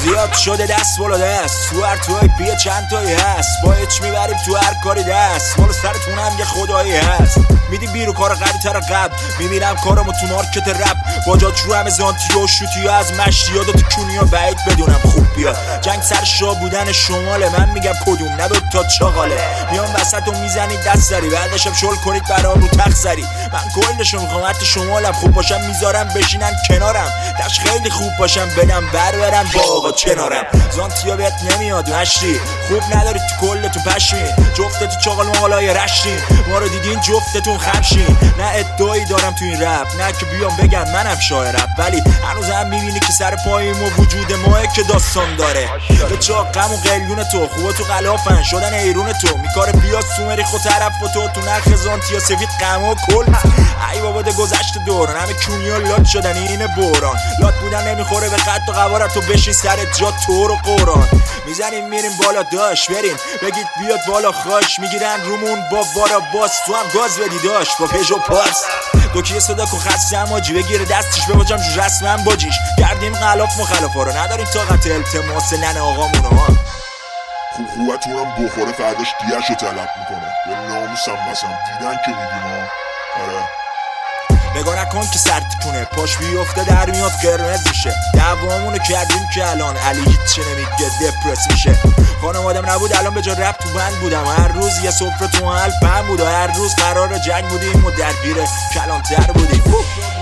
زیاد شده دست بالا دست تو هر توی بیا چند تایی هست با هیچ میبریم تو هر کاری دست مال سرتونم یه خدایی هست میدی بیرو کار قوی تر قبل میبینم کارمو تو مارکت رپ باجاج رو همه زانتی و شوتی از مشتیاد و تکونیا بعید بدونم خوب بیا جنگ سر شاه بودن شماله من میگم کدوم نه تا چاقاله میام وسط و میزنید دست سری بعدشم شل کنید برام رو تخت سری من کلشو میخوام حتی شمالم خوب باشم میذارم بشینن کنارم داش خیلی خوب باشم بدم برم با آقا کنارم زانتیا بهت نمیاد مشتی خوب نداری تو کلتون پشمی جفتتون چاقال مالای رشتین ما رو دیدین جفتتون خمشین نه ادعایی دارم تو این رپ نه که بیام بگم منم شاعر رپ ولی هنوزم میبینی که سر پاییم و وجود ماه که داستان داره به چاقم و قلیون تو خوبه تو غلافن شدن ایرون تو میکار پیاز تو مریخ و طرف و تو نرخ زانتیا سفید قم و کل ای بابا ده گذشت دوران همه کونیا لات شدن اینه بوران لات بودن نمیخوره به قد و قوارت تو بشین سر جا تو رو قرآن میزنیم میریم بالا داش بریم بگید بیاد بالا خاش میگیرن رومون با بارا باس تو هم گاز بدی داش با پژو پاس دوکیه صدا که خستم آجی بگیره دستش بباجم جو رسمم باجیش گردیم غلاف مخلفا رو نداریم طاقت التماس ننه آقامونو ها خوبتونم بخوره فرداش دیهشو طلب میکنه به ناموسم بسم دیدن که میگیم ها آره نگاه نکن که سر تکونه پاش بیفته در میاد قرمز میشه دعوامونو کردیم که الان علی هیچ نمیگه دپرس میشه خانوادم نبود الان به جا رپ تو بند بودم هر روز یه سفره تو محل پن بود و هر روز قرار جنگ بودیم و درگیر کلانتر بودیم